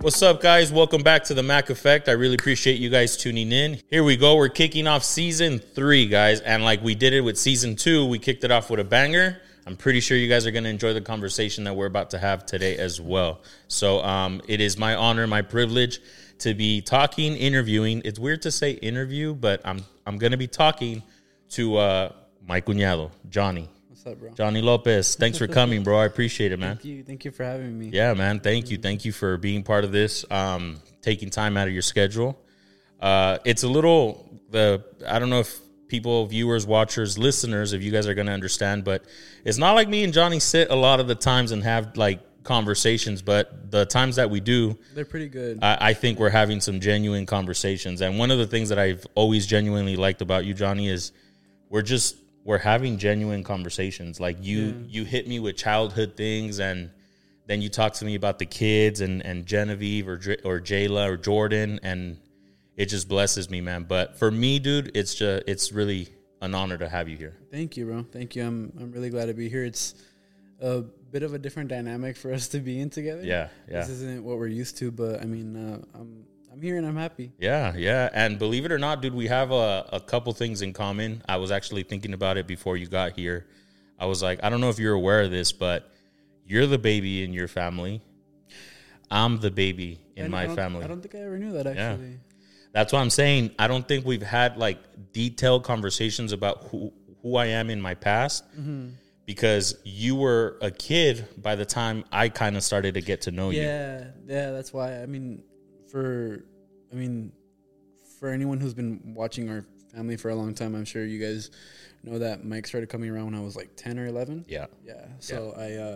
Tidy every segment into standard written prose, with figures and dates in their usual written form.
What's up, guys? Welcome back to the Mac Effect. I really appreciate you guys tuning in. Here we go. We're kicking off season 3, guys. And like we did it with season 2, we kicked it off with a banger. I'm pretty sure you guys are going to enjoy the conversation that we're about to have today as well. So it is my honor, my privilege to be talking, interviewing. It's weird to say interview, but I'm going to be talking to my cuñado, Johnny. What's up, bro? Johnny Lopez. Thanks for coming, bro. I appreciate it, man. Thank you for having me. Yeah, man. Thank you for being part of this, taking time out of your schedule. It's a little, I don't know if people, viewers, watchers, listeners, if you guys are going to understand, but it's not like me and Johnny sit a lot of the times and have like conversations, but the times that we do, they're pretty good. I think we're having some genuine conversations. And one of the things that I've always genuinely liked about you, Johnny, is we're having genuine conversations. Like you hit me with childhood things, and then you talk to me about the kids and Genevieve or Jayla or Jordan, and it just blesses me, man. But for me, dude, it's really an honor to have you here. Thank you, bro. Thank you. I'm really glad to be here. It's a bit of a different dynamic for us to be in together. Yeah. This isn't what we're used to, but I mean, I'm here and I'm happy. Yeah. And believe it or not, dude, we have a couple things in common. I was actually thinking about it before you got here. I was like, I don't know if you're aware of this, but you're the baby in your family. I'm the baby in my family. I don't think I ever knew that, actually. Yeah. That's what I'm saying. I don't think we've had like detailed conversations about who I am in my past, because you were a kid by the time I kind of started to get to know you. Yeah, that's why. I mean, for anyone who's been watching our family for a long time, I'm sure you guys know that Mike started coming around when I was like 10 or 11. Yeah. So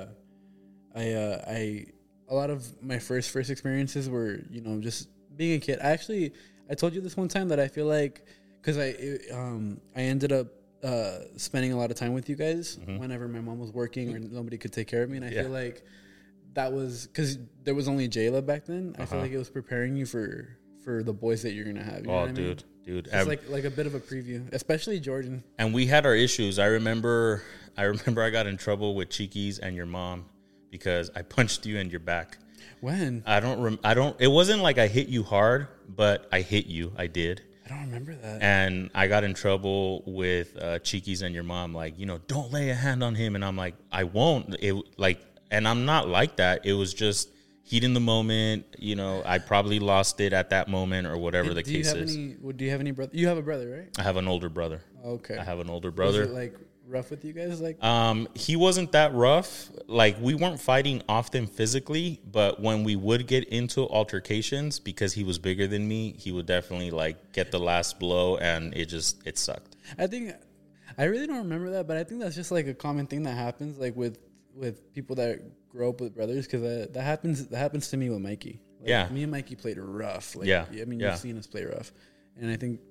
I a lot of my first experiences were, just being a kid. I told you this one time that I feel like, because I ended up spending a lot of time with you guys whenever my mom was working or nobody could take care of me, and I feel like that was because there was only Jayla back then. I feel like it was preparing you for the boys that you're gonna have. You know what I mean? Dude, it's like a bit of a preview, especially Jordan. And we had our issues. I remember I got in trouble with Chiquis and your mom because I punched you in your back. When? I don't. It wasn't like I hit you hard, but I hit you. I did. I don't remember that. And I got in trouble with Chiquis and your mom, like, don't lay a hand on him. And I'm like, I won't. And I'm not like that. It was just heat in the moment. I probably lost it at that moment or whatever the case is. Do you have any brother? You have a brother, right? I have an older brother. Okay. I have an older brother. Was it like rough with you guys? Like, he wasn't that rough. Like, we weren't fighting often physically, but when we would get into altercations, because he was bigger than me, he would definitely like get the last blow, and it sucked. I really don't remember that, but I think that's just like a common thing that happens, like with people that grow up with brothers, because that happens to me with Mikey. Like, me and Mikey played rough. Like, you've seen us play rough, and I think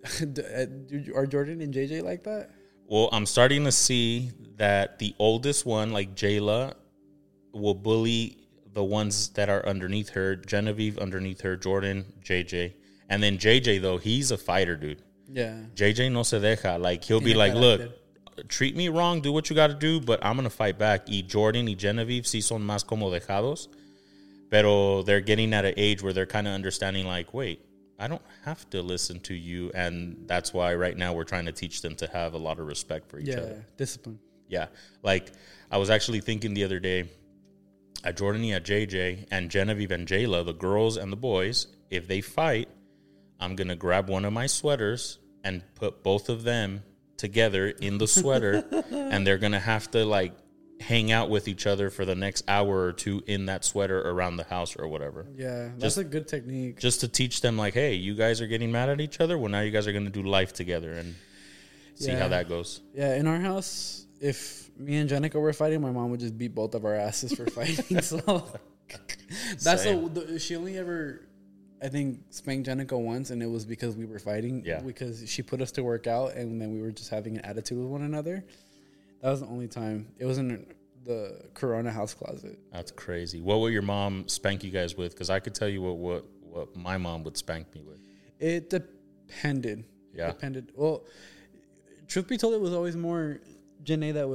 are Jordan and JJ like that? Well, I'm starting to see that the oldest one, like Jayla, will bully the ones that are underneath her. Genevieve underneath her, Jordan, JJ. And then JJ, though, he's a fighter, dude. Yeah. JJ no se deja. Like, he'll be like, look, treat me wrong, do what you got to do, but I'm going to fight back. Y Jordan y Genevieve sí son más como dejados. Pero they're getting at an age where they're kind of understanding, like, wait, I don't have to listen to you, and that's why right now we're trying to teach them to have a lot of respect for each other. Yeah, discipline. Yeah, like I was actually thinking the other day, at Jordan and at JJ and Genevieve and Jayla, the girls and the boys, if they fight, I'm going to grab one of my sweaters and put both of them together in the sweater, and they're going to have to like hang out with each other for the next hour or two in that sweater around the house or whatever. Yeah, that's a good technique. Just to teach them, like, hey, you guys are getting mad at each other. Well, now you guys are going to do life together and see how that goes. Yeah, in our house, if me and Jenica were fighting, my mom would just beat both of our asses for fighting. So that's she only ever, I think, spanked Jenica once, and it was because we were fighting. Yeah. Because she put us to work out, and then we were just having an attitude with one another. That was the only time. It was in the Corona house closet. That's crazy. What would your mom spank you guys with? Because I could tell you what my mom would spank me with. It depended. Yeah. Depended. Well, truth be told, it was always more Janae that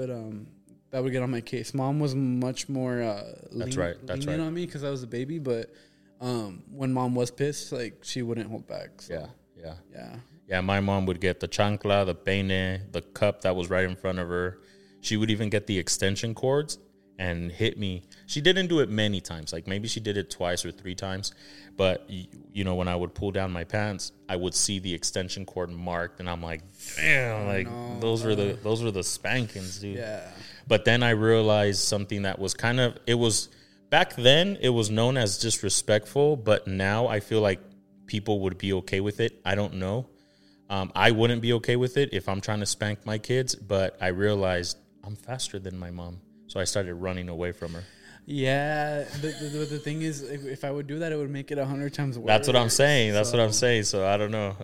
would get on my case. Mom was much more That's right. lenient on me because I was a baby, but when mom was pissed, like she wouldn't hold back. So, Yeah. Yeah, my mom would get the chancla, the peine, the cup that was right in front of her. She would even get the extension cords and hit me. She didn't do it many times. Like maybe she did it twice or 3 times. But, you know, when I would pull down my pants, I would see the extension cord marked. And I'm like, damn, like those were the spankings, dude. Yeah. But then I realized something that was back then it was known as disrespectful. But now I feel like people would be okay with it. I don't know. I wouldn't be okay with it if I'm trying to spank my kids, but I realized I'm faster than my mom. So I started running away from her. Yeah. The thing is, if I would do that, it would make it 100 times worse. That's what I'm saying. What I'm saying. So I don't know.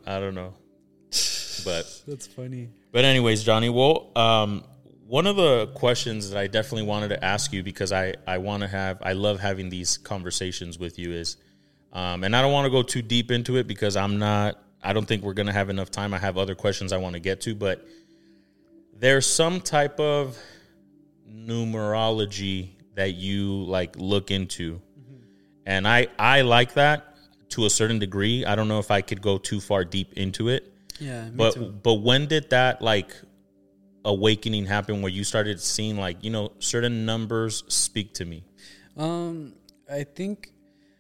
But that's funny. But anyways, Johnny, well, one of the questions that I definitely wanted to ask you, because I love having these conversations with you is, and I don't want to go too deep into it because I don't think we're going to have enough time. I have other questions I want to get to, but there's some type of numerology that you like look into. Mm-hmm. And I like that to a certain degree. I don't know if I could go too far deep into it. Yeah. But when did that like awakening happen where you started seeing like, you know, certain numbers speak to me? I think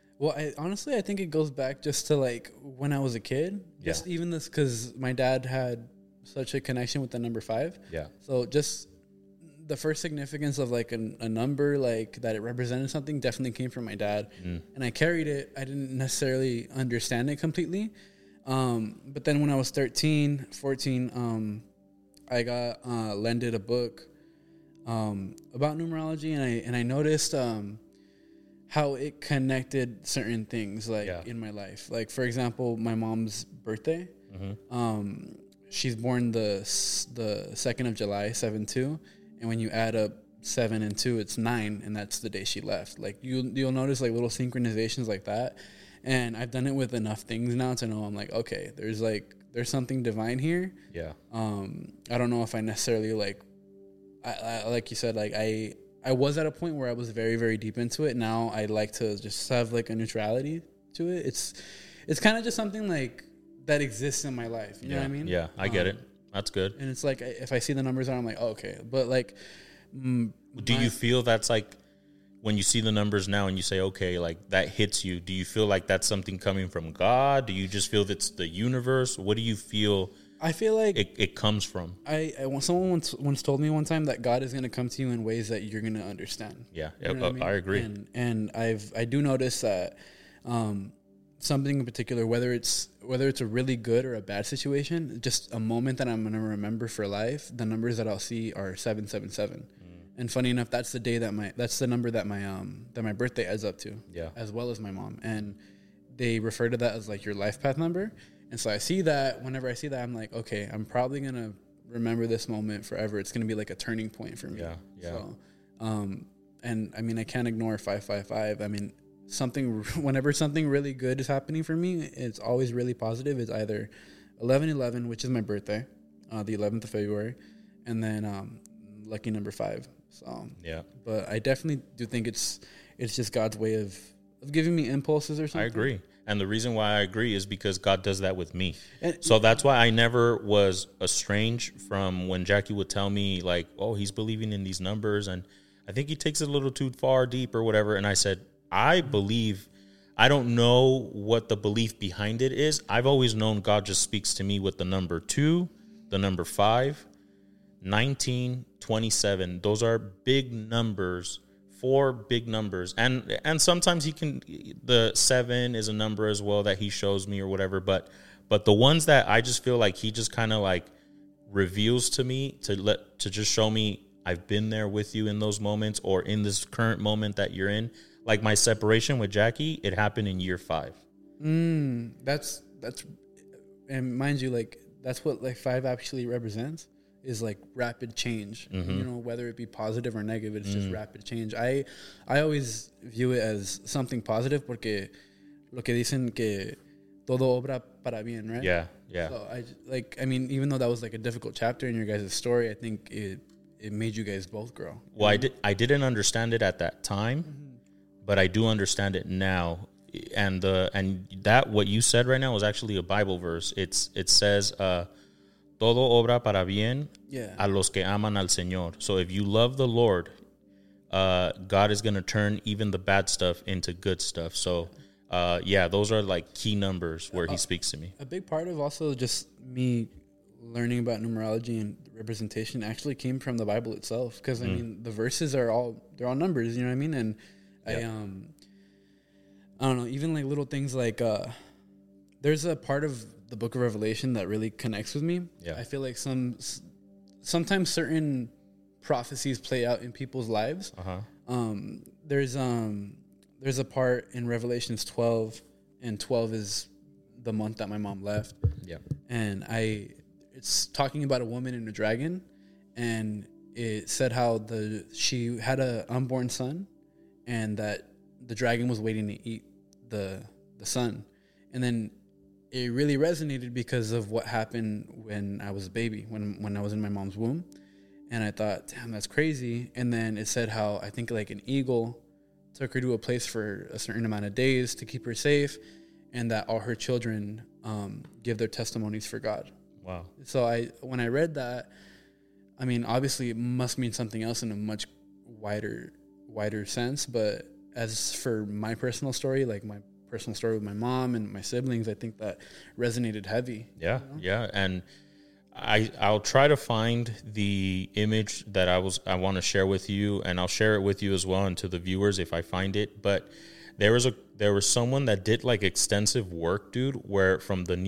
I think it goes back just to like when I was a kid. Just even this, because my dad had such a connection with the number 5. Yeah. So just the first significance of like a number like that it represented something definitely came from my dad, and I carried it. I didn't necessarily understand it completely, but then when I was 13, 14, I got lended a book about numerology, and I noticed how it connected certain things like in my life. Like for example, my mom's birthday. Mm-hmm. She's born the 2nd of July, 7/2, and when you add up 7 and 2, it's 9, and that's the day she left. Like you'll notice like little synchronizations like that, and I've done it with enough things now to know I'm like, okay, there's something divine here. Yeah. I don't know if I necessarily like, I like you said, like I was at a point where I was very, very deep into it. Now I like to just have like a neutrality to it. It's kind of just something like that exists in my life. You know what I mean? Yeah, I get it. That's good. And it's like, if I see the numbers, I'm like, oh, okay. But like, do you feel that's like when you see the numbers now and you say, okay, like that hits you? Do you feel like that's something coming from God? Do you just feel that's the universe? What do you feel? I feel like it comes from. Someone once told me one time that God is going to come to you in ways that you're going to understand. Yeah, you know I agree. And I do notice that something in particular, whether it's a really good or a bad situation, just a moment that I'm going to remember for life. The numbers that I'll see are 777. And funny enough, that's the number that my birthday adds up to. Yeah, as well as my mom, and they refer to that as like your life path number. And so I see that. Whenever I see that, I'm like, okay, I'm probably going to remember this moment forever. It's going to be like a turning point for me. Yeah. So, and I mean, I can't ignore 555. I mean, whenever something really good is happening for me, it's always really positive. It's either 11/11, which is my birthday, the 11th of February, and then lucky number 5. So, yeah. But I definitely do think it's just God's way of giving me impulses or something. I agree. And the reason why I agree is because God does that with me. So that's why I never was estranged from when Jackie would tell me, like, oh, he's believing in these numbers, and I think he takes it a little too far deep or whatever. And I said, I believe, I don't know what the belief behind it is. I've always known God just speaks to me with the number 2, the number 5, 19, 27. Those are big numbers. 4 big numbers, and sometimes the 7 is a number as well that he shows me or whatever, but the ones that I just feel like he just kind of like reveals to me to just show me I've been there with you in those moments or in this current moment that you're in. Like my separation with Jackie, it happened in year 5. That's and mind you, like that's what like 5 actually represents. Is like rapid change, you know, whether it be positive or negative, it's just rapid change. I always view it as something positive porque lo que dicen que todo obra para bien, right? Yeah. So I mean, even though that was like a difficult chapter in your guys' story, I think it made you guys both grow. Well, I didn't understand it at that time, but I do understand it now And that what you said right now was actually a Bible verse. It says, todo obra para bien a los que aman al Señor. So if you love the Lord, God is going to turn even the bad stuff into good stuff. So those are like key numbers where he speaks to me. A big part of also just me learning about numerology and representation actually came from the Bible itself, because I mean the verses they're all numbers, you know what I mean? And I don't know, even like little things like there's a part of the book of Revelation that really connects with me. I feel like sometimes certain prophecies play out in people's lives. There's a part in Revelations 12, and 12 is the month that my mom left. And it's talking about a woman and a dragon, and it said how she had an unborn son, and that the dragon was waiting to eat the son. And then it really resonated because of what happened when I was a baby, when I was in my mom's womb. And I thought, damn, that's crazy. And then it said how I think like an eagle took her to a place for a certain amount of days to keep her safe, and that all her children give their testimonies for God. Wow. So when I read that, I mean, obviously it must mean something else in a much wider sense. But as for my personal story, like my personal story with my mom and my siblings, I think that resonated heavy. Yeah, you know? Yeah. And I'll try to find the image that I want to share with you, and I'll share it with you as well and to the viewers if I find it. But there was someone that did like extensive work, dude, where from the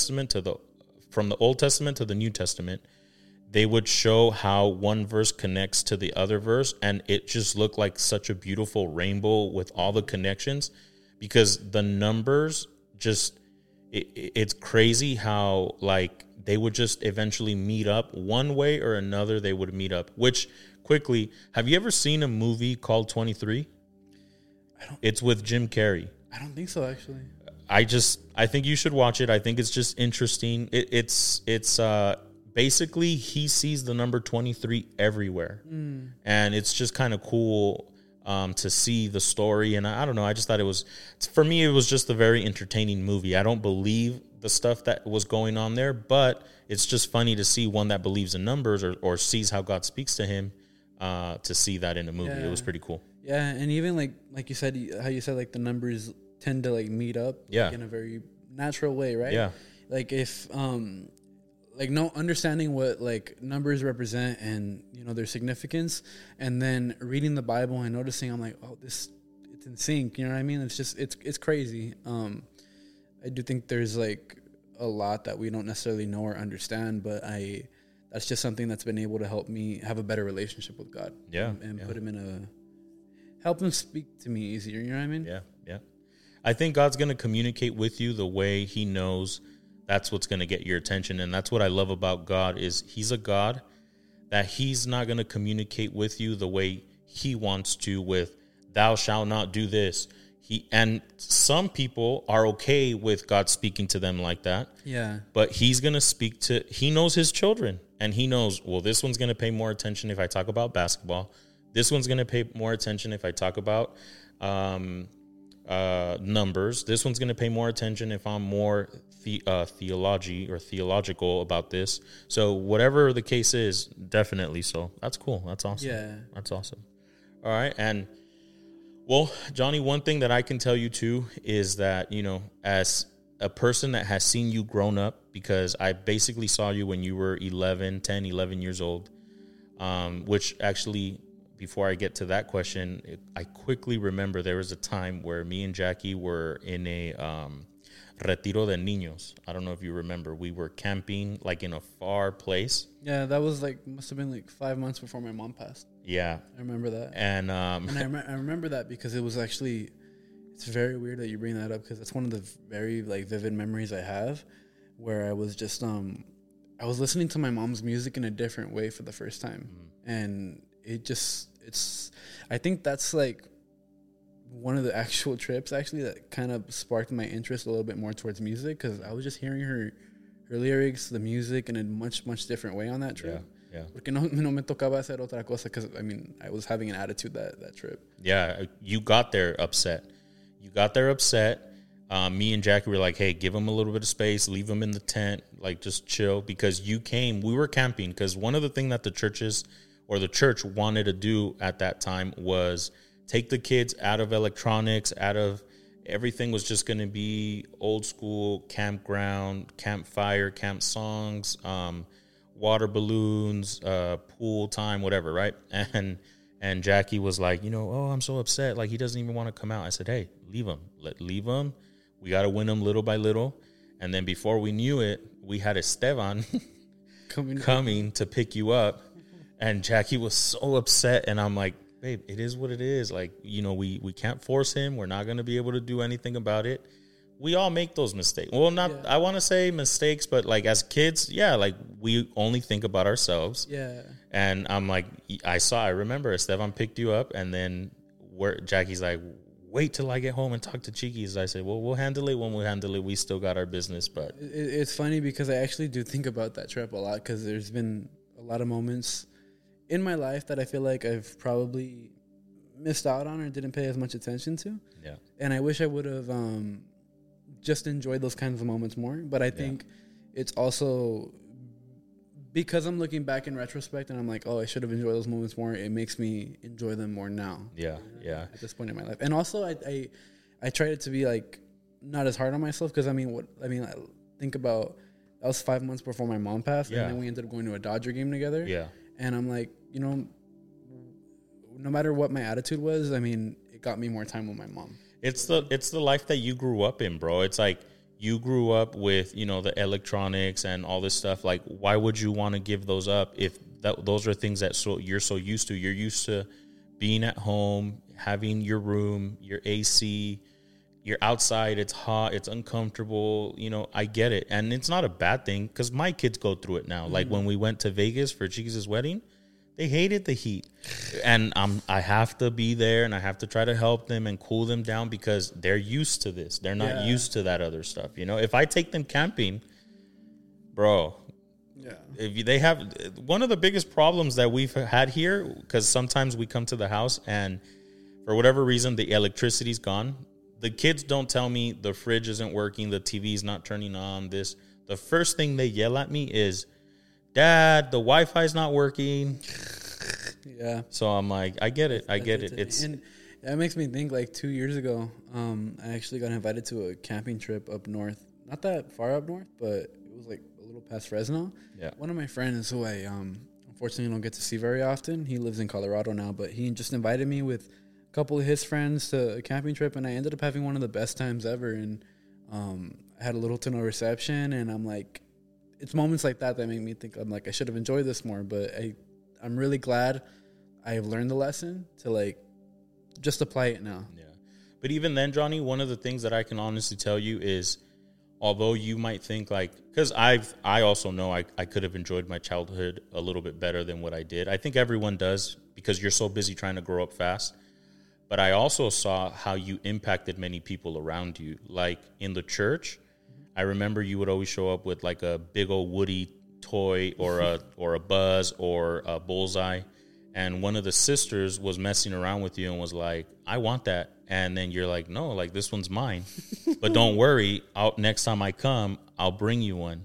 Old Testament to the New Testament, they would show how one verse connects to the other verse, and it just looked like such a beautiful rainbow with all the connections, because the numbers just it's crazy how like they would just eventually meet up one way or another. They would meet up. Which quickly, have you ever seen a movie called 23? It's with Jim Carrey. I don't think so, actually. I think you should watch it. I think it's just interesting. It's basically he sees the number 23 everywhere, and it's just kind of cool to see the story. And I don't know. I just thought for me, it was just a very entertaining movie. I don't believe the stuff that was going on there, but it's just funny to see one that believes in numbers or sees how God speaks to him to see that in a movie. It was pretty cool. Yeah, and even like you said, how you said like the numbers tend to like meet up like, in a very natural way, right? Yeah. Like if like no understanding what like numbers represent and you know their significance, and then reading the Bible and noticing, I'm like, oh, it's in sync. You know what I mean? It's just it's crazy. I do think there's like a lot that we don't necessarily know or understand, but that's just something that's been able to help me have a better relationship with God. And put him help him speak to me easier. You know what I mean? Yeah. I think God's going to communicate with you the way he knows that's what's going to get your attention. And that's what I love about God is he's a God that he's not going to communicate with you the way he wants to with thou shalt not do this. And some people are okay with God speaking to them like that. Yeah. But he's going to he knows his children, and he knows, well, this one's going to pay more attention if I talk about basketball. This one's going to pay more attention if I talk about numbers. This one's going to pay more attention if I'm more theological about this. So whatever the case is, definitely. So that's cool. That's awesome. Yeah. That's awesome. All right. And well, Johnny, one thing that I can tell you too is that, you know, as a person that has seen you grown up, because I basically saw you when you were 11 years old, which actually, before I get to that question, I quickly remember there was a time where me and Jackie were in a retiro de niños. I don't know if you remember. We were camping like in a far place. Yeah, that was like must have been like 5 months before my mom passed. Yeah, I remember that. And I remember that because it was actually, it's very weird that you bring that up, because it's one of the very like vivid memories I have, where I was just I was listening to my mom's music in a different way for the first time, and I think that's like one of the actual trips actually that kind of sparked my interest a little bit more towards music, because I was just hearing her lyrics, the music in a much different way on that trip. Yeah. Porque no me tocaba hacer otra cosa, because I mean I was having an attitude that trip. Yeah, you got there upset. You got there upset. Me and Jackie were like, hey, give him a little bit of space, leave him in the tent, like just chill, because you came, we were camping, because one of the things that the church wanted to do at that time was take the kids out of electronics, out of everything was just going to be old school campground, campfire, camp songs, water balloons, pool time, whatever, right? And Jackie was like, oh, I'm so upset. Like, he doesn't even want to come out. I said, hey, leave him. We got to win him little by little. And then before we knew it, we had Esteban coming to pick you up. And Jackie was so upset. And I'm like, babe, it is what it is. Like, we can't force him. We're not going to be able to do anything about it. We all make those mistakes. Well, I want to say mistakes, but like as kids, like we only think about ourselves. Yeah. And I'm like, I remember Esteban picked you up, and then Jackie's like, wait till I get home and talk to Chiquis. I said, well, we'll handle it when we handle it. We still got our business. But it's funny because I actually do think about that trip a lot, because there's been a lot of moments in my life that I feel like I've probably missed out on or didn't pay as much attention to. Yeah. And I wish I would have just enjoyed those kinds of moments more. But I think it's also because I'm looking back in retrospect and I'm like, oh, I should have enjoyed those moments more. It makes me enjoy them more now. Yeah. At this point in my life. And also I tried to be like not as hard on myself, because I think about, that was 5 months before my mom passed, and then we ended up going to a Dodger game together. Yeah. And I'm like, no matter what my attitude was, it got me more time with my mom. It's the life that you grew up in, bro. It's like you grew up with, the electronics and all this stuff. Like, why would you want to give those up if those are things that you're so used to? You're used to being at home, having your room, your AC, you're outside, it's hot, it's uncomfortable. I get it. And it's not a bad thing, because my kids go through it now. Mm-hmm. Like when we went to Vegas for Chiquis' wedding, they hated the heat. And I have to be there, and I have to try to help them and cool them down, because they're used to this. They're not used to that other stuff. If I take them camping, bro, if they have one of the biggest problems that we've had here, because sometimes we come to the house and for whatever reason, the electricity's gone. The kids don't tell me the fridge isn't working, the TV's not turning on, this. The first thing they yell at me is, Dad, the Wi-Fi's not working. Yeah. So I'm like, I get it. And that makes me think, like 2 years ago, I actually got invited to a camping trip up north. Not that far up north, but it was like a little past Fresno. Yeah. One of my friends who I unfortunately don't get to see very often, he lives in Colorado now, but he just invited me with a couple of his friends to a camping trip, and I ended up having one of the best times ever. And I had a little to no reception, and I'm like, it's moments like that make me think, I'm like, I should have enjoyed this more. But I'm really glad I have learned the lesson to like just apply it now. Yeah. But even then, Johnny, one of the things that I can honestly tell you is, although you might think like, because I also know I could have enjoyed my childhood a little bit better than what I did. I think everyone does, because you're so busy trying to grow up fast. But I also saw how you impacted many people around you. Like in the church, I remember you would always show up with like a big old Woody toy or a Buzz or a Bullseye. And one of the sisters was messing around with you and was like, I want that. And then you're like, no, like this one's mine. But don't worry, next time I come, I'll bring you one.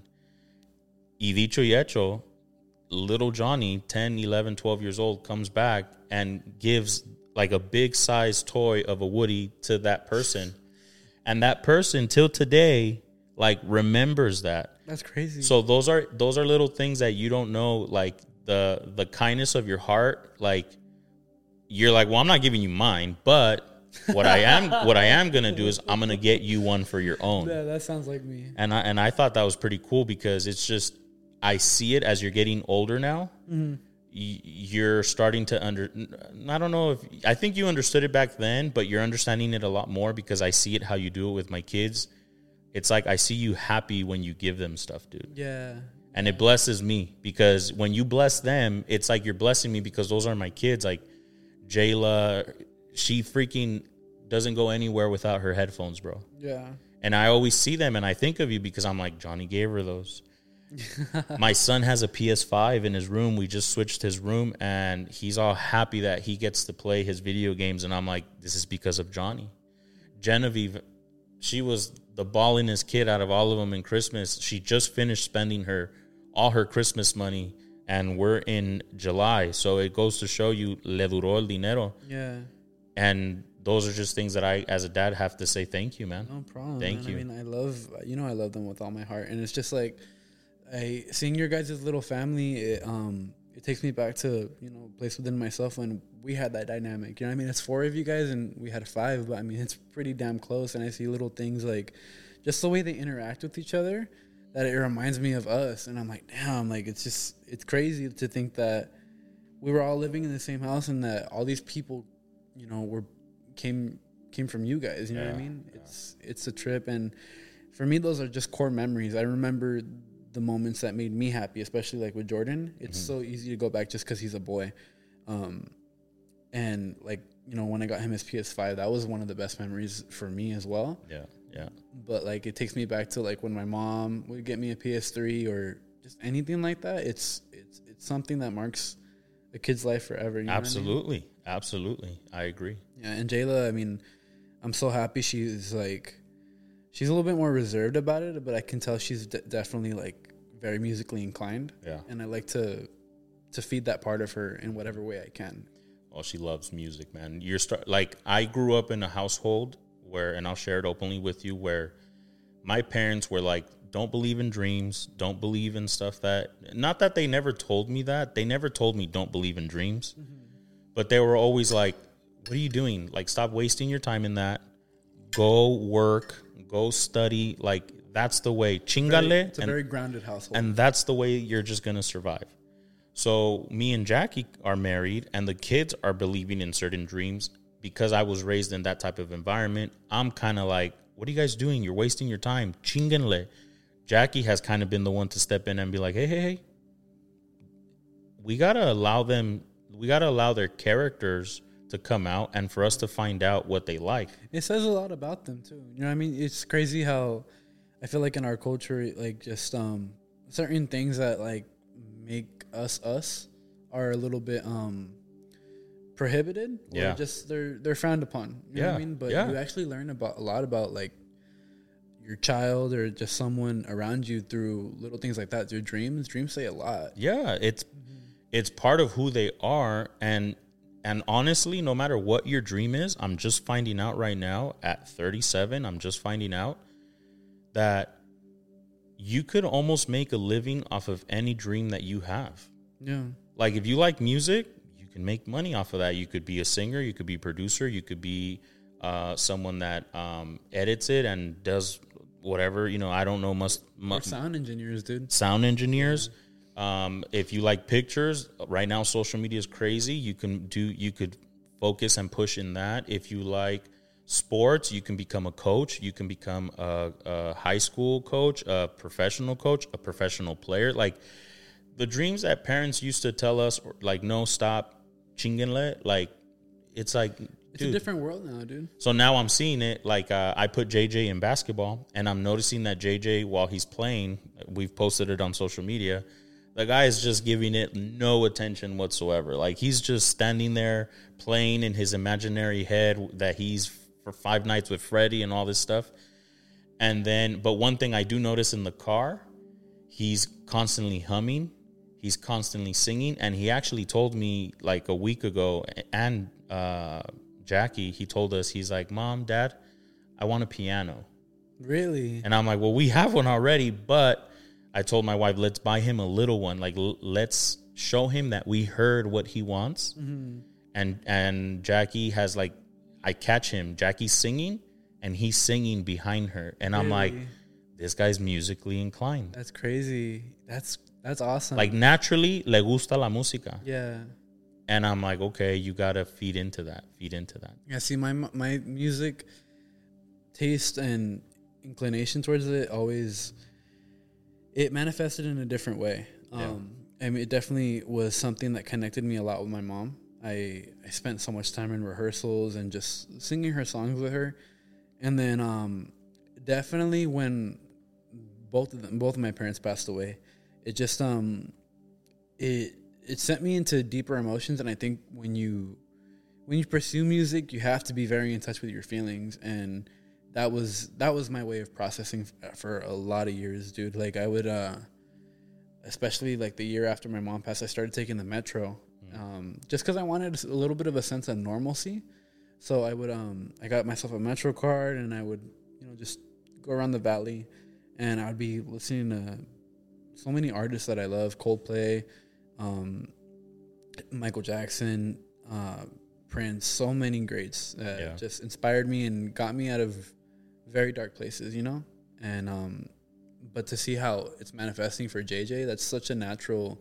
Y dicho y hecho, little Johnny, 10, 11, 12 years old, comes back and gives like a big size toy of a Woody to that person. And that person till today like remembers that. That's crazy. So those are little things that you don't know, like the kindness of your heart. Like you're like, well, I'm not giving you mine, but what I am gonna do is I'm gonna get you one for your own. Yeah, that sounds like me. And I thought that was pretty cool, because it's just, I see it as you're getting older now. Mm-hmm. You're starting to I don't know if, I think you understood it back then, but you're understanding it a lot more, because I see it how you do it with my kids. It's like I see you happy when you give them stuff, dude. Yeah. And it blesses me, because when you bless them, it's like you're blessing me, because those are my kids. Like Jayla, she freaking doesn't go anywhere without her headphones, bro. Yeah. And I always see them and I think of you, because I'm like, Johnny gave her those. My son has a PS5 in his room. We just switched his room, and he's all happy that he gets to play his video games. And I'm like, this is because of Johnny. Genevieve, she was the ballingest kid out of all of them in Christmas. She just finished spending all her Christmas money, and we're in July. So it goes to show you, le duró el dinero. Yeah. And those are just things that I, as a dad, have to say thank you, man. No problem. Thank man. you. I mean, I love them with all my heart. And it's just like, seeing your guys' little family, it takes me back to, a place within myself when we had that dynamic. You know what I mean? It's 4 of you guys and we had 5, but I mean, it's pretty damn close. And I see little things like just the way they interact with each other that it reminds me of us. And I'm like, damn, like it's crazy to think that we were all living in the same house and that all these people, came from you guys. You know what I mean? Yeah. It's a trip. And for me, those are just core memories. I remember the moments that made me happy, especially like with Jordan. It's so easy to go back just because he's a boy. And like, when I got him his PS5, that was one of the best memories for me as well. Yeah, yeah. But like, it takes me back to like when my mom would get me a PS3 or just anything like that. It's something that marks a kid's life forever. You know Absolutely. what I mean? Absolutely. I agree. Yeah, and Jayla, I mean, I'm so happy she's a little bit more reserved about it, but I can tell she's definitely like very musically inclined. Yeah. And I like to feed that part of her in whatever way I can. Well, she loves music, man. I grew up in a household where, and I'll share it openly with you, where my parents were like, don't believe in dreams, don't believe in stuff not that they never told me that. They never told me don't believe in dreams. Mm-hmm. But they were always like, what are you doing? Like, stop wasting your time in that. Go work, go study. Like, that's the way. Chingale. It's a very grounded household. And that's the way you're just going to survive. So me and Jackie are married, and the kids are believing in certain dreams. Because I was raised in that type of environment, I'm kind of like, what are you guys doing? You're wasting your time. Chinganle. Jackie has kind of been the one to step in and be like, hey. We got to allow their characters to come out and for us to find out what they like. It says a lot about them too. You know what I mean? It's crazy how I feel like in our culture, like just certain things that like make us are a little bit prohibited. Or just they're frowned upon. You know what I mean? But you actually learn a lot about like your child or just someone around you through little things like that. Through dreams. Dreams say a lot. Yeah, it's part of who they are. And honestly, no matter what your dream is, I'm just finding out right now at 37, I'm just finding out that you could almost make a living off of any dream that you have. Yeah. Like if you like music, you can make money off of that. You could be a singer, you could be a producer, you could be someone that edits it and does whatever, I don't know. Or sound engineers, dude. Sound engineers. Yeah. If you like pictures, right now social media is crazy. You could focus and push in that. If you like sports, you can become a coach. You can become a high school coach, a professional coach, a professional player. Like the dreams that parents used to tell us, like, no, stop, chingenle. Like, it's like, it's a different world now, dude. So now I'm seeing it. Like I put JJ in basketball, and I'm noticing that JJ, while he's playing, we've posted it on social media, the guy is just giving it no attention whatsoever. Like he's just standing there playing in his imaginary head that he's for 5 nights with Freddie and all this stuff. And then, but one thing I do notice in the car, he's constantly humming, he's constantly singing, and he actually told me like a week ago, and Jackie, he told us, he's like, Mom, Dad, I want a piano. Really? And I'm like, well, we have one already, but I told my wife, let's buy him a little one. Like, let's show him that we heard what he wants. Mm-hmm. And Jackie has like, I catch him, Jackie's singing, and he's singing behind her. And I'm like, this guy's musically inclined. That's crazy. That's awesome. Like naturally, le gusta la música. Yeah. And I'm like, okay, you got to feed into that. Yeah, see, my music taste and inclination towards it always, it manifested in a different way. I mean, it definitely was something that connected me a lot with my mom. I spent so much time in rehearsals and just singing her songs with her. And then definitely when both of my parents passed away, it just it sent me into deeper emotions. And I think when you when you pursue music, you have to be very in touch with your feelings, and that was my way of processing for a lot of years, dude. Like I would, especially like the year after my mom passed, I started taking the Metro, just because I wanted a little bit of a sense of normalcy. So I would, I got myself a Metro card, and I would, just go around the valley, and I would be listening to so many artists that I love: Coldplay, Michael Jackson, Prince, so many greats that just inspired me and got me out of very dark places, and but to see how it's manifesting for JJ, that's such a natural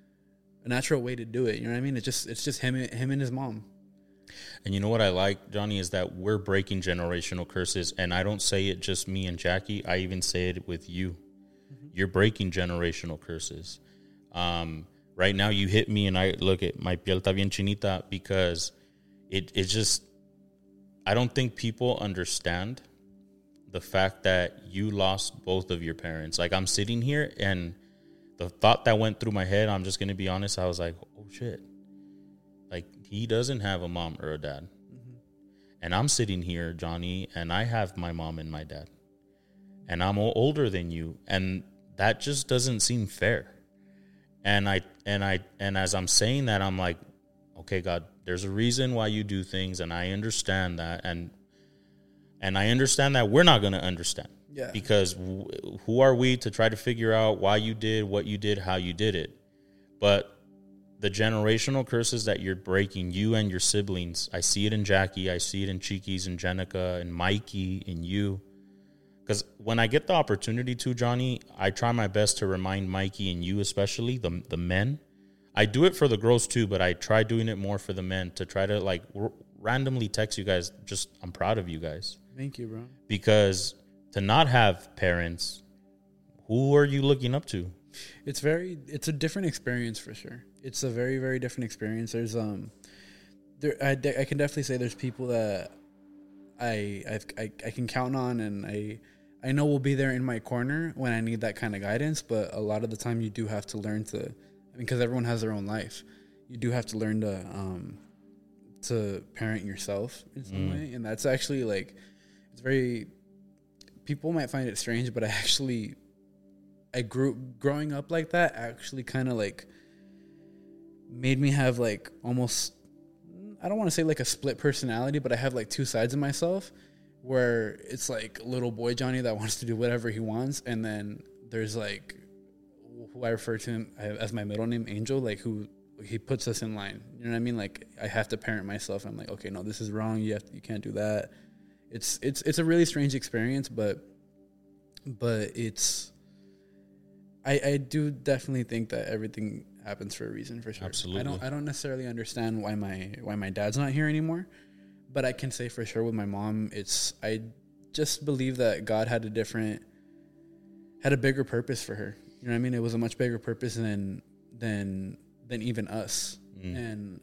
way to do it. You know what I mean? It's just him and his mom. And you know what I like, Johnny, is that we're breaking generational curses, and I don't say it just me and Jackie. I even say it with you. Mm-hmm. You're breaking generational curses. Right now, you hit me, and I look at my piel está bien chinita, because it's just, I don't think people understand the fact that you lost both of your parents. Like, I'm sitting here, and the thought that went through my head, I'm just going to be honest, I was like, oh, shit. Like, he doesn't have a mom or a dad. Mm-hmm. And I'm sitting here, Johnny, and I have my mom and my dad. And I'm older than you, and that just doesn't seem fair. And as I'm saying that, I'm like, okay, God, there's a reason why you do things, and I understand that, and I understand that we're not going to understand. Yeah. Because who are we to try to figure out why you did what you did, how you did it? But the generational curses that you're breaking, you and your siblings, I see it in Jackie, I see it in Chiquis and Jenica and Mikey and you. Because when I get the opportunity to, Johnny, I try my best to remind Mikey and you especially, the men. I do it for the girls too, but I try doing it more for the men, to try to like randomly text you guys, just I'm proud of you guys. Thank you, bro. Because to not have parents, who are you looking up to? It's a different experience for sure. It's a very, very different experience. There's I can definitely say there's people that I can count on, and I know will be there in my corner when I need that kind of guidance. But a lot of the time, you do have to learn to, because everyone has their own life. You do have to learn to parent yourself in some way, and that's actually like, it's very. People might find it strange, but growing up like that actually kind of like made me have like almost, I don't want to say like a split personality, but I have like two sides of myself, where it's like little boy Johnny that wants to do whatever he wants, and then there's like who I refer to him as my middle name, Angel, like who he puts us in line. You know what I mean? Like I have to parent myself. I'm like, okay, no, this is wrong. You can't do that. It's a really strange experience, but it's. I do definitely think that everything happens for a reason, for sure. Absolutely. I don't necessarily understand why my dad's not here anymore, but I can say for sure with my mom, I just believe that God had a bigger purpose for her. You know what I mean? It was a much bigger purpose than even us. And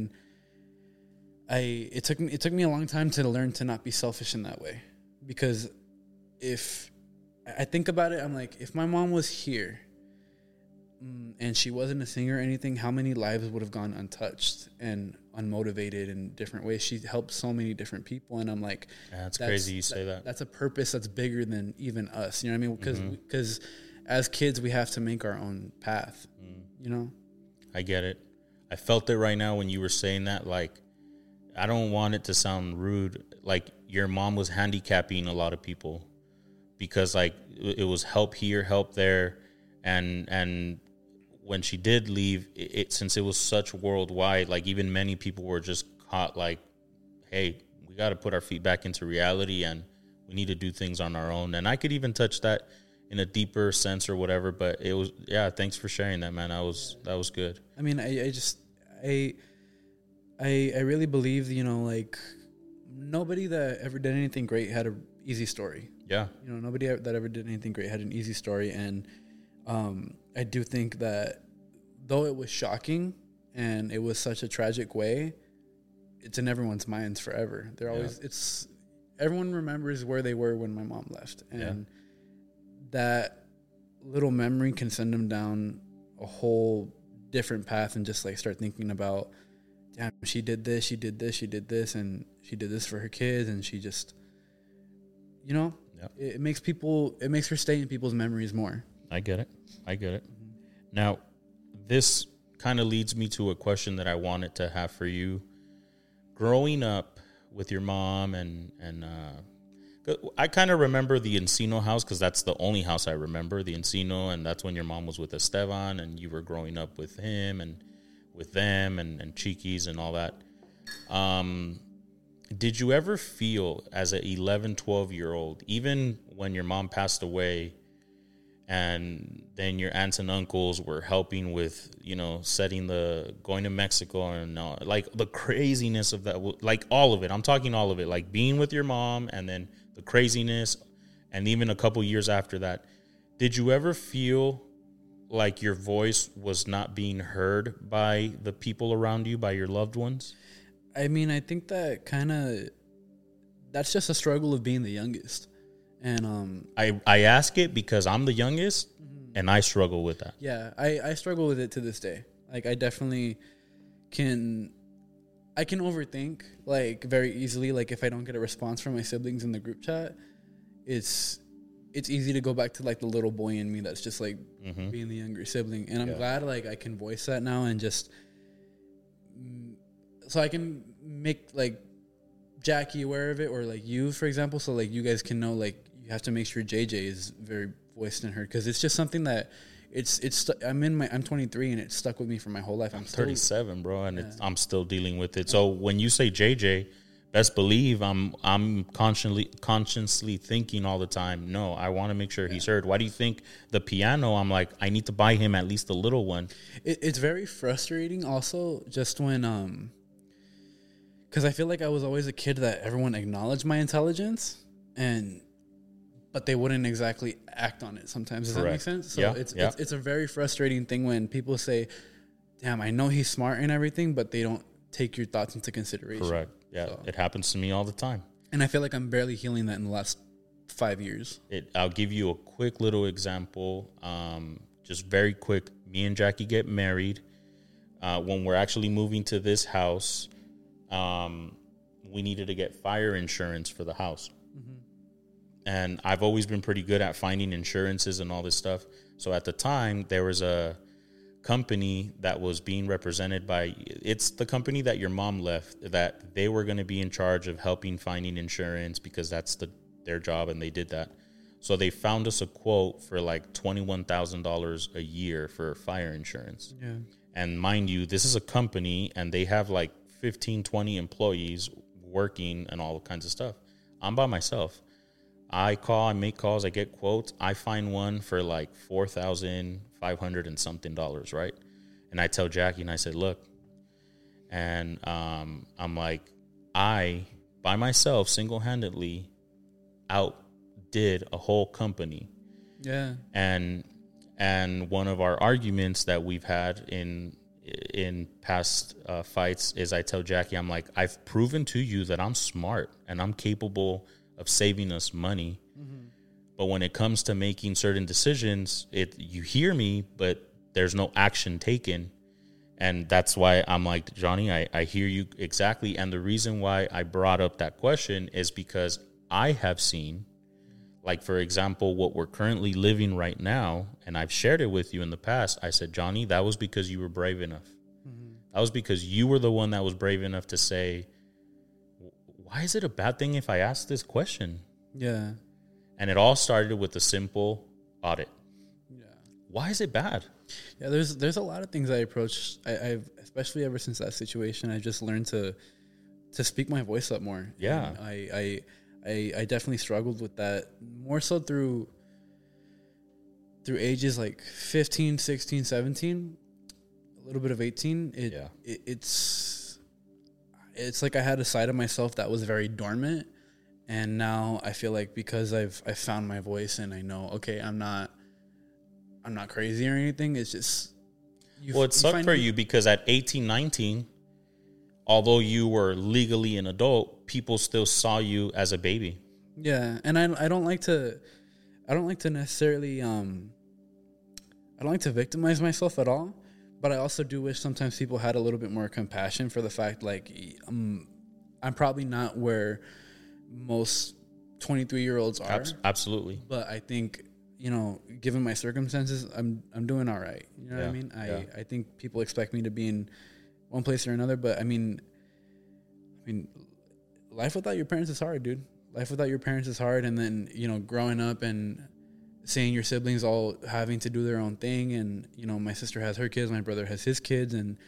it took me a long time to learn to not be selfish in that way, because if I think about it, I'm like, if my mom was here and she wasn't a singer or anything, how many lives would have gone untouched and unmotivated in different ways? She helped so many different people, and I'm like, that's crazy you say that. That's a purpose that's bigger than even us. You know what I mean? Because as kids, we have to make our own path. You know? I get it. I felt it right now when you were saying that. Like, I don't want it to sound rude. Like, your mom was handicapping a lot of people, because like it was help here, help there, and when she did leave, since it was such worldwide, like even many people were just caught like, hey, we got to put our feet back into reality, and we need to do things on our own. And I could even touch that in a deeper sense or whatever, but it was, thanks for sharing that, man. That was good. I mean, I really believe, like nobody that ever did anything great had an easy story. Yeah. Nobody that ever did anything great had an easy story. And I do think that though it was shocking and it was such a tragic way, it's in everyone's minds forever. They're always, everyone remembers where they were when my mom left. And that little memory can send them down a whole different path and just like start thinking about damn, she did this, she did this, she did this, and she did this for her kids, and she just, you know, it makes her stay in people's memories more. I get it. Now, this kind of leads me to a question that I wanted to have for you. Growing up with your mom and I kind of remember the Encino house because that's the only house I remember, the Encino, and that's when your mom was with Esteban and you were growing up with him and with them and Chiquis and all that. Did you ever feel as an 11, 12-year-old, even when your mom passed away and then your aunts and uncles were helping with, going to Mexico and like the craziness of that, like all of it, I'm talking all of it, like being with your mom and then the craziness and even a couple years after that, did you ever feel like your voice was not being heard by the people around you, by your loved ones? I mean, I think that's just a struggle of being the youngest. And I ask it because I'm the youngest and I struggle with that. Yeah, I struggle with it to this day. Like I definitely can overthink like very easily. Like if I don't get a response from my siblings in the group chat, it's easy to go back to like the little boy in me that's just like being the younger sibling. And I'm glad like I can voice that now and just so I can make like Jackie aware of it, or like you, for example, so like you guys can know like you have to make sure JJ is very voiced in her, because it's just something that I'm 23 and it's stuck with me for my whole life. I'm 37, bro, and I'm still dealing with it. So when you say JJ, best believe I'm consciously thinking all the time, no, I want to make sure he's heard. Why do you think the piano? I'm like, I need to buy him at least a little one. It's very frustrating also just when because I feel like I was always a kid that everyone acknowledged my intelligence, but they wouldn't exactly act on it sometimes. Does that make sense? So it's a very frustrating thing when people say, damn, I know he's smart and everything, but they don't take your thoughts into consideration. Correct. Yeah, so. It happens to me all the time. And I feel like I'm barely healing that in the last 5 years. I'll give you a quick little example. Just very quick. Me and Jackie get married. When we're actually moving to this house, we needed to get fire insurance for the house. And I've always been pretty good at finding insurances and all this stuff. So at the time, there was a company that was being represented by, it's the company that your mom left, that they were going to be in charge of helping finding insurance because that's their job, and they did that. So they found us a quote for like $21,000 a year for fire insurance. Yeah. And mind you, this is a company and they have like 15, 20 employees working and all kinds of stuff. I'm by myself. I make calls, I get quotes. I find one for like $4,500 and something, right? And I tell Jackie and I said, look, and I'm like, I, by myself, single-handedly outdid a whole company. Yeah. And one of our arguments that we've had in past fights is I tell Jackie, I'm like, I've proven to you that I'm smart and I'm capable of saving us money. But when it comes to making certain decisions, you hear me, but there's no action taken. And that's why I'm like, Johnny, I hear you exactly. And the reason why I brought up that question is because I have seen, like, for example, what we're currently living right now, and I've shared it with you in the past. I said, Johnny, that was because you were brave enough. That was because you were the one that was brave enough to say, why is it a bad thing if I ask this question? Yeah. And it all started with a simple audit. Yeah. Why is it bad? Yeah, there's a lot of things I approach. I've especially ever since that situation, I just learned to speak my voice up more. Yeah. And I definitely struggled with that more so through ages like 15, 16, 17, a little bit of 18. It's like I had a side of myself that was very dormant, and now I feel like because I've found my voice and I know, okay, I'm not crazy or anything. It's just it sucked for you because at 18, 19, although you were legally an adult, people still saw you as a baby. Yeah, and I don't like to necessarily I don't like to victimize myself at all, But I also do wish sometimes people had a little bit more compassion for the fact, like, I'm probably not where most 23-year-olds are. Absolutely. But I think, you know, given my circumstances, I'm doing all right. You know what I mean? I think people expect me to be in one place or another, but I mean, life without your parents is hard, dude. Life without your parents is hard, and then, you know, growing up and seeing your siblings all having to do their own thing, and, you know, my sister has her kids, my brother has his kids, and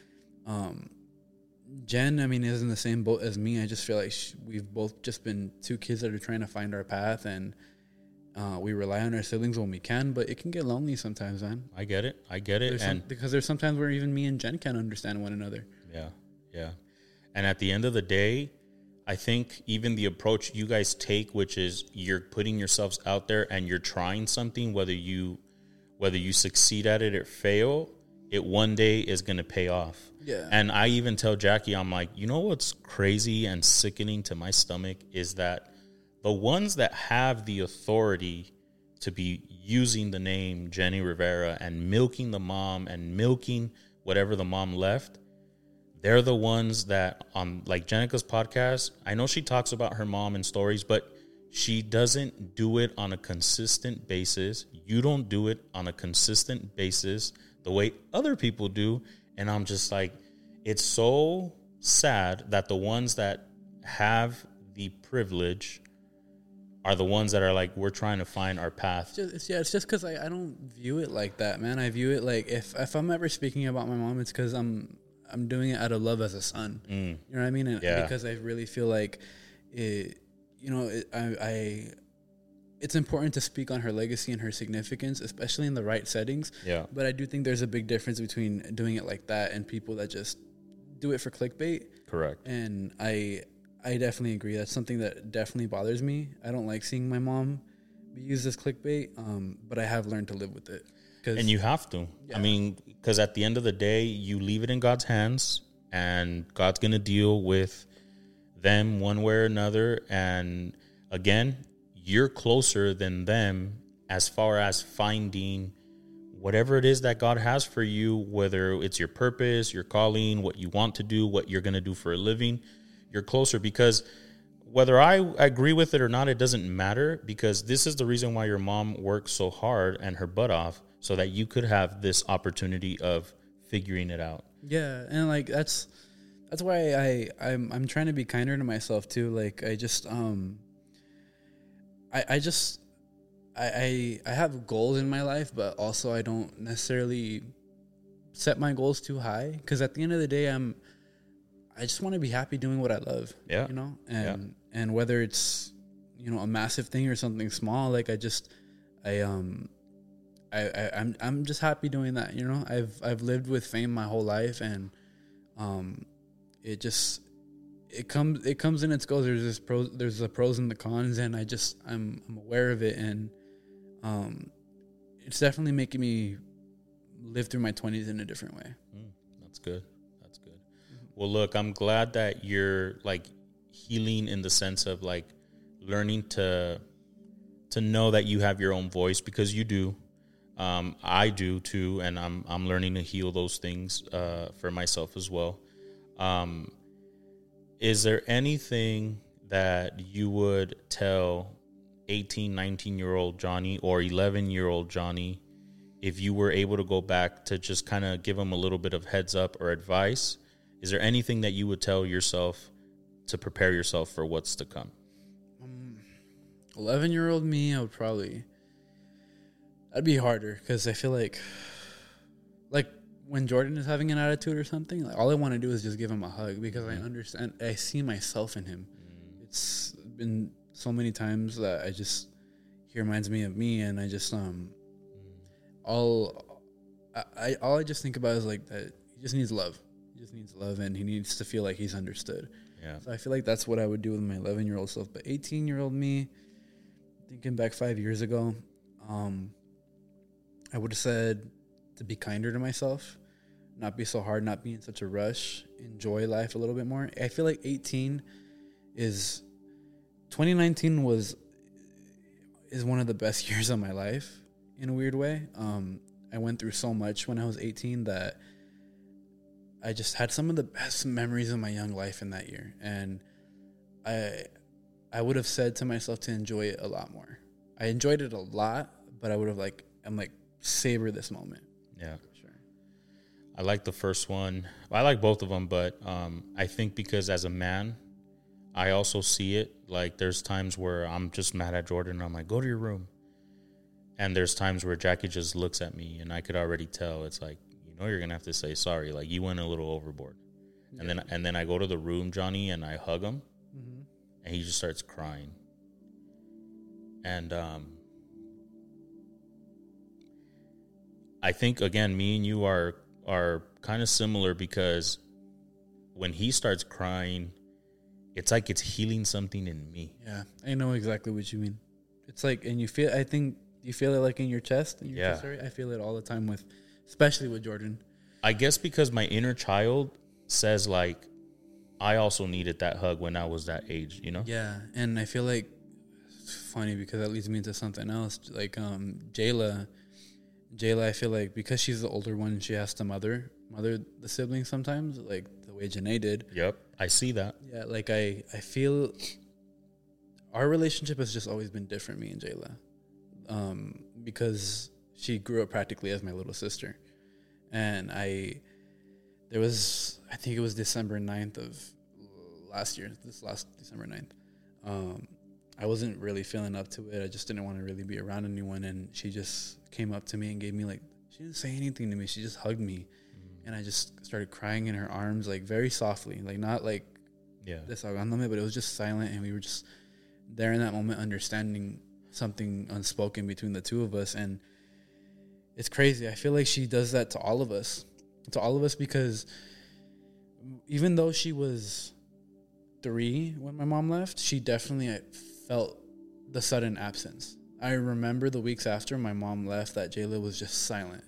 Jen, I mean, is in the same boat as me. I just feel like we've both just been two kids that are trying to find our path, and we rely on our siblings when we can, but it can get lonely sometimes, man. I get it. Because there's sometimes where even me and Jen can't understand one another. Yeah. And at the end of the day, I think even the approach you guys take, which is you're putting yourselves out there and you're trying something, whether you succeed at it or fail, it one day is going to pay off. Yeah. And I even tell Jackie, I'm like, you know what's crazy and sickening to my stomach is that the ones that have the authority to be using the name Jenni Rivera and milking the mom and milking whatever the mom left, they're the ones that on like Jenica's podcast, I know she talks about her mom and stories, but she doesn't do it on a consistent basis. You don't do it on a consistent basis the way other people do. And I'm just like, it's so sad that the ones that have the privilege are the ones that are like, we're trying to find our path. It's just because I don't view it like that, man. I view it like if I'm ever speaking about my mom, it's because I'm doing it out of love as a son. You know what I mean? And because I really feel like it, you know, it's important to speak on her legacy and her significance, especially in the right settings. Yeah. But I do think there's a big difference between doing it like that and people that just do it for clickbait. Correct. And I definitely agree. That's something that definitely bothers me. I don't like seeing my mom be used as clickbait, but I have learned to live with it. And you have to. Yeah. I mean, because at the end of the day, you leave it in God's hands, and God's going to deal with them one way or another. And again, you're closer than them as far as finding whatever it is that God has for you, whether it's your purpose, your calling, what you want to do, what you're going to do for a living. You're closer, because whether I agree with it or not, it doesn't matter, because this is the reason why your mom worked so hard and her butt off, so that you could have this opportunity of figuring it out. Yeah, and like that's why I'm trying to be kinder to myself too. Like I have goals in my life, but also I don't necessarily set my goals too high, because at the end of the day, I just want to be happy doing what I love. Yeah, you know, and whether it's, you know, a massive thing or something small, like I'm just happy doing that. You know, I've lived with fame my whole life, and it comes and it goes. There's the pros and the cons, and I'm aware of it, and it's definitely making me live through my 20s in a different way. That's good. Mm-hmm. Well, look, I'm glad that you're like healing in the sense of like learning to know that you have your own voice, because you do. I do too, and I'm learning to heal those things for myself as well. Is there anything that you would tell 18, 19-year-old Johnny or 11-year-old Johnny if you were able to go back to just kind of give them a little bit of heads up or advice? Is there anything that you would tell yourself to prepare yourself for what's to come? 11-year-old me, that'd be harder, because I feel like when Jordan is having an attitude or something, like all I want to do is just give him a hug, because I understand, I see myself in him. It's been so many times that he reminds me of me, and I just all I just think about is like that he just needs love. He just needs love, and he needs to feel like he's understood. Yeah. So I feel like that's what I would do with my 11-year-old self. But 18-year-old me, thinking back 5 years ago, I would have said to be kinder to myself, not be so hard, not be in such a rush, enjoy life a little bit more. I feel like 2019 is one of the best years of my life in a weird way. I went through so much when I was 18 that I just had some of the best memories of my young life in that year, and I would have said to myself to enjoy it a lot more. I enjoyed it a lot, but I would have savor this moment. Yeah. Sure. I like the first one. I like both of them, but I think because as a man, I also see it. Like, there's times where I'm just mad at Jordan, and I'm like, go to your room. And there's times where Jackie just looks at me, and I could already tell. It's like, you're going to have to say sorry. Like, you went a little overboard. Yeah. And then I go to the room, Johnny, and I hug him, and he just starts crying. And I think, again, me and you are kind of similar, because when he starts crying, it's like it's healing something in me. Yeah, I know exactly what you mean. It's like, and you feel it like in your chest? In your chest area? I feel it all the time especially with Jordan. I guess because my inner child says, like, I also needed that hug when I was that age, Yeah, and I feel like it's funny because that leads me into something else. Like, Jayla, I feel like because she's the older one, she has to mother the siblings sometimes, like the way Janae did. Yep, I see that. Yeah, like I feel our relationship has just always been different, me and Jayla, because she grew up practically as my little sister, and I think it was December 9th of last year, this last December 9th. I wasn't really feeling up to it. I just didn't want to really be around anyone, and she just came up to me and gave me, like, she didn't say anything to me. She just hugged me, and I just started crying in her arms, like, very softly, like, not like desahogándome, but it was just silent, and we were just there in that moment, understanding something unspoken between the two of us. And it's crazy. I feel like she does that to all of us, because even though she was 3 when my mom left, she definitely felt the sudden absence. I remember the weeks after my mom left that Jayla was just silent,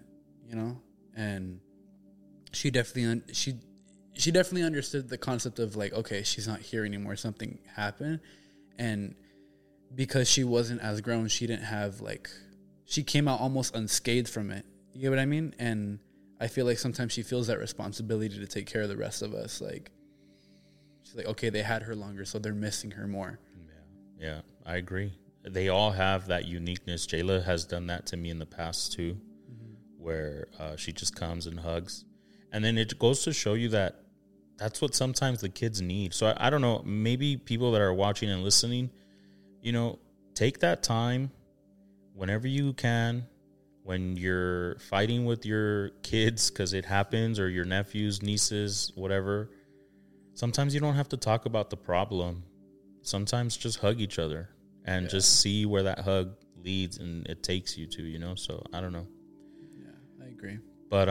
and she definitely understood the concept of, like, okay, she's not here anymore, something happened. And because she wasn't as grown, she didn't have, like, she came out almost unscathed from it. You get what I mean? And I feel like sometimes she feels that responsibility to take care of the rest of us. Like, she's like, okay, they had her longer, so they're missing her more. Yeah, I agree. They all have that uniqueness. Jayla has done that to me in the past too, where she just comes and hugs. And then it goes to show you that that's what sometimes the kids need. So I don't know, maybe people that are watching and listening, take that time whenever you can, when you're fighting with your kids, because it happens, or your nephews, nieces, whatever. Sometimes you don't have to talk about the problem. Sometimes just hug each other and just see where that hug leads and it takes you to, so I don't know. Yeah, I agree. But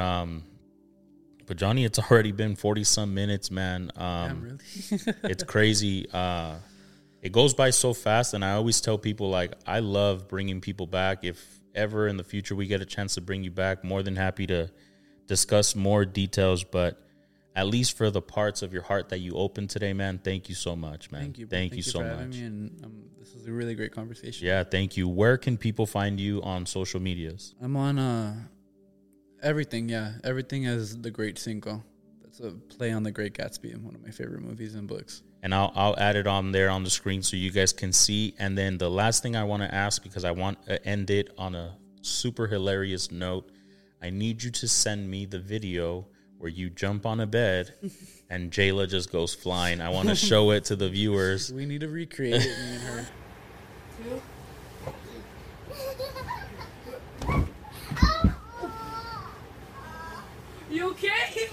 Johnny, it's already been 40 some minutes, man. Really? It's crazy. It goes by so fast, and I always tell people, like, I love bringing people back. If ever in the future we get a chance to bring you back, more than happy to discuss more details, but at least for the parts of your heart that you opened today, man, thank you so much, man. Thank you so much. Having me, and this was a really great conversation. Yeah, thank you. Where can people find you on social medias? I'm on everything, everything as The Great Cinco. That's a play on The Great Gatsby, one of my favorite movies and books. And I'll add it on there on the screen so you guys can see. And then the last thing I want to ask, because I want to end it on a super hilarious note, I need you to send me the video where you jump on a bed and Jayla just goes flying. I want to show it to the viewers. We need to recreate it, me and her. You okay?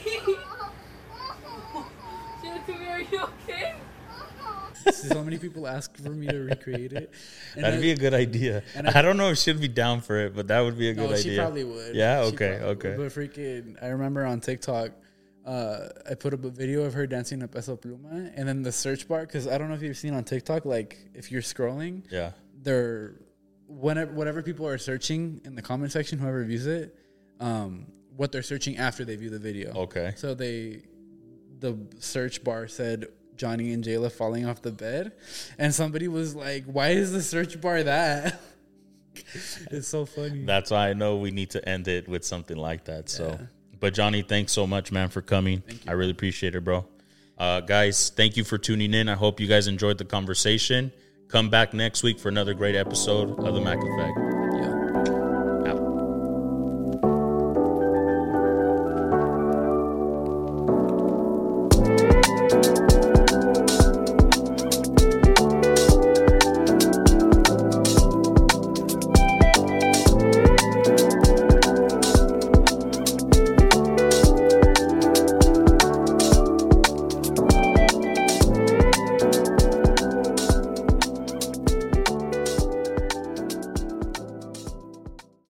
Come here, you okay? So many people ask for me to recreate it. That'd be a good idea. And I don't know if she'd be down for it, but that would be a good idea. She probably would. Yeah, okay. But freaking, I remember on TikTok, I put up a video of her dancing a Peso Pluma, and then the search bar, because I don't know if you've seen on TikTok, like, if you're scrolling, whatever people are searching in the comment section, whoever views it, what they're searching after they view the video. Okay. So the search bar said Johnny and Jayla falling off the bed, and somebody was like, why is the search bar that? It's so funny. That's why I know we need to end it with something like that. So But Johnny, thanks so much, man, for coming. I really appreciate it, bro. Guys, thank you for tuning in. I hope you guys enjoyed the conversation. Come back next week for another great episode of The Mac Effect.